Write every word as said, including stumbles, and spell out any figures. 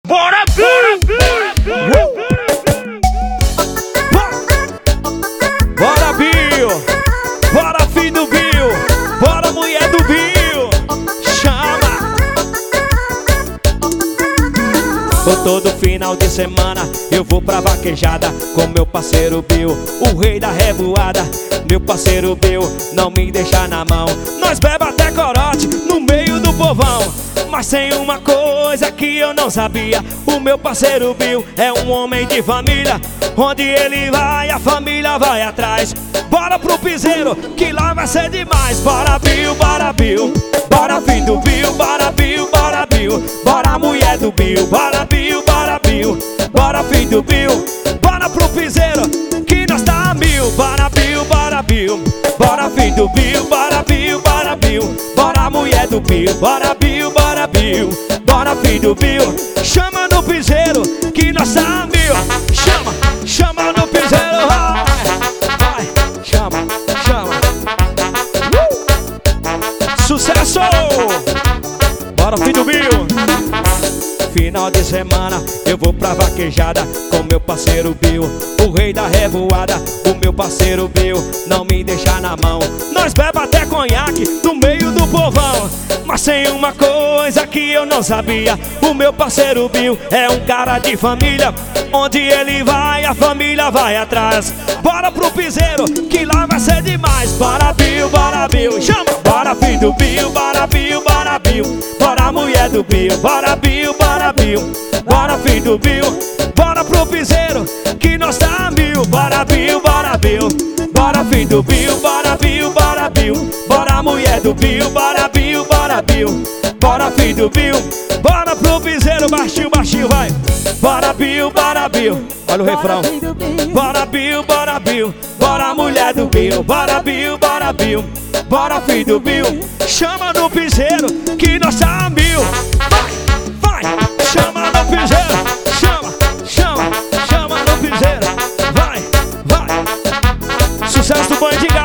Bora, Bill! Bora, Bill! Bora, filho do Bill! Bora, mulher do Bill! Chama! Por todo final de semana eu vou pra vaquejada com meu parceiro Bill, o rei da revoada. Meu parceiro Bill não me deixa na mão. Nós bebe até corote no meio do povão. Mas tem uma coisa que eu não sabia: o meu parceiro Bill é um homem de família. Onde ele vai, a família vai atrás. Bora pro piseiro, que lá vai ser demais. Bora Bill, bora Bill, bora filho do Bill, bora Bill, bora Bill, bora mulher do Bill, bora Bill, bora Bill, bora filho do Bill, bora pro piseiro, que nós tá a mil. Bora Bill, bora Bill, bora filho do Bill, bora Bill, bora Bill, bora mulher do Bill, bora Bill, bora Bill, bora filho do Bill. Chama no piseiro, que nós tá a mil. Chama, chama no piseiro, vai, vai, chama, chama. uh! Sucesso! Bora filho do Bill! Final de semana eu vou pra vaquejada com meu parceiro Bill, o rei da revoada. O meu parceiro Bill não me deixa na mão. Nós bebe até conhaque no meio do povão. Mas tem uma coisa que eu não sabia: o meu parceiro Bill é um cara de família. Onde ele vai, a família vai atrás. Bora pro piseiro, que lá vai ser demais. Bora Bill, bora Bill, chama! Bora filho do Bill, bora Bill, bora Bill, bora mulher do Bill, bora Bill, bora Bill, bora filho do Bill, bora pro piseiro, que nós tá a mil. Bora Bill, bora Bill, bora filho do Bill, bora Bill, bora Bill, bora mulher do Bill, bora Bill, bora Bill, bora filho do Bill, bora pro piseiro, baixinho, baixinho, vai. Bora Bill, bora Bill, olha o refrão. Bora Bill, bora Bill, bora mulher do Bill, bora Bill, bora Bill, bora filho do Bill. Chama no piseiro, que nós tá a mil. Vai, vai, chama no piseiro, chama, chama, chama no piseiro. Vai, vai. Sucesso do Band de